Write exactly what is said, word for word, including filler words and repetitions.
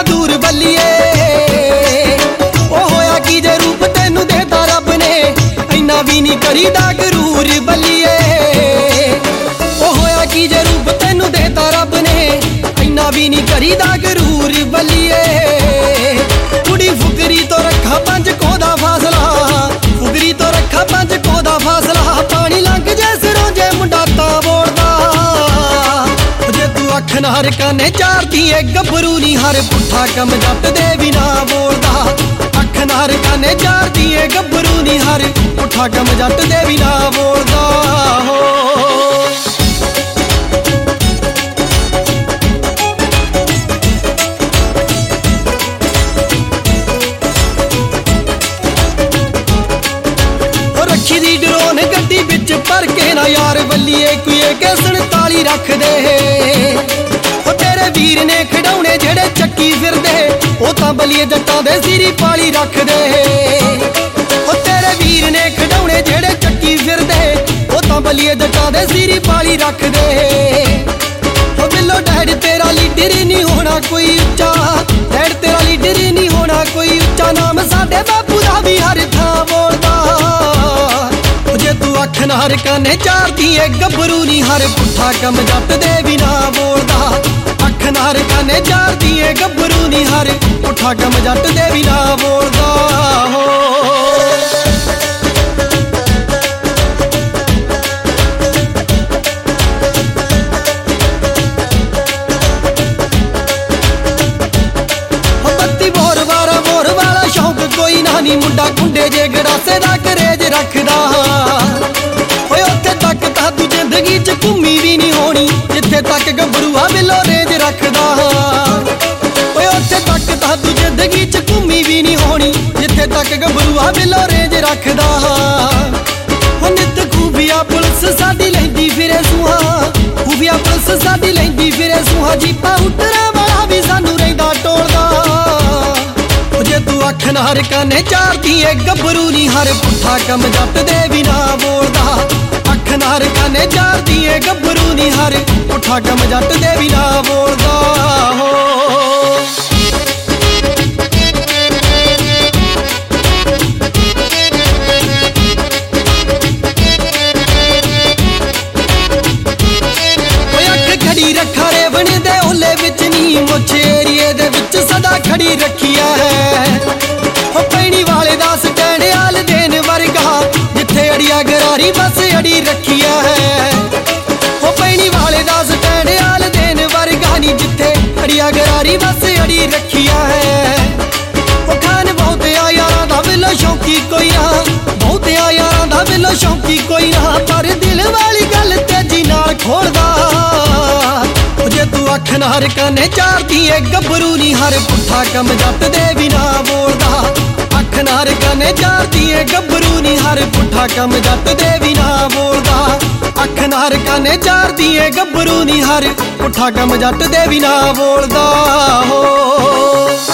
दूर बल्लिए ओ होया की जे रूप तेनू देता रब ने इन्ना भी नहीं करीदा गरूर बल्लिए ओ होया की जे रूप तेनू देता रब ने इन्ना भी नहीं करीदा गरूर बल्लिए कुड़ी फुकरी तो रखा पंज को दा फासला फुकरी तो रखा पंज को दा फासला पानी लंघ जे सिरों जे मुंडा तां बोलदा जे तू अख नार काने चारदी ए गभरू नी हर पुठा कम जट दे भी ना बोलदा अख नार काने चारदी ए गभरू नी हर पुठा कम जट दे भी ना बोलदा हो पर के ना यार बल्लिए कोई के सनताली रख दे ओ तेरे वीर ने खिडौने जेड़े चक्की फिरदे ओ तां बल्लिए जट्टां दे सिरी पाली रख दे ओ तेरे वीर ने खिडौने जेड़े चक्की फिरदे ओ तां बल्लिए जट्टां दे सिरी पाली रख दे ओ बिल्लो डैड तेरा लीडर नहीं होना कोई उच्चा डैड तेरा लीडर नहीं होना कोई उच्चा नाम साडे बापू दा भी हर थां बोलदा जे तू अख नार काने चारदी ए गभरू नी हर पुठा कम जट दे भी ना बोलदा अख नार काने चारदी ए गभरू नी हर पुठा कम जट दे भी ना बोलदा हो बत्ती बोर वारा बोर वाला शौक कोई ना नी मुंडा कुंडे जे गड़ासे दा करेज रखदा जिंदगी च घूमी भी नहीं होनी जिथे तक गभरूआ बिलो रेंज रखदा ओए उत्थे तक तां तू जिंदगी च घूमी भी नहीं होनी जिथे तक गभरूआ बिलो रेंज रखदा हो नित खूबिया पुलिस साडी लैंदी फिरे सूहा खूबिया पुलिस साडी लैंदी फिरे सूहा जीपा उतरा वाला भी सानू रहिंदा टोलदा जे तू अख नार काने चारदी ए गभरू नी हर पुठा कम जट दे भी ना बोलदा अख नार काने चारदी ए गभरू नी हर पुठा कम जट दे भी ना बोलदा हो खड़ी रखा रे बने दे ओले विच नी मुछ एरिए दे विच सदा खड़ी रखिया है ओ पैनी वाले दा स्टैंड आल देन वर्गा जिथे अड़िया गरारी बस अड़ी रखिया है ओ पैनी वाले दा स्टैंड आल देन वर्गा नी जिथे अड़िया गरारी बस अड़ी रखिया है ओ खान बहुत आ यारां दा बिलो शौकी कोई ना बहुत आ यारां दा बिलो शौकी कोई ना पर दिल वाली गल तेजी नाल खोलदा जे तू अख नार काने चारदी ए गभरू नी हर पुठा कम जट दे भी ना बोलदा अख नार काने चारदी ए गभरू नी हर पुठा कम जट दे भी ना बोलदा अख नार काने चारदी ए गभरू नी हर पुठा कम जट दे भी ना बोलदा हो।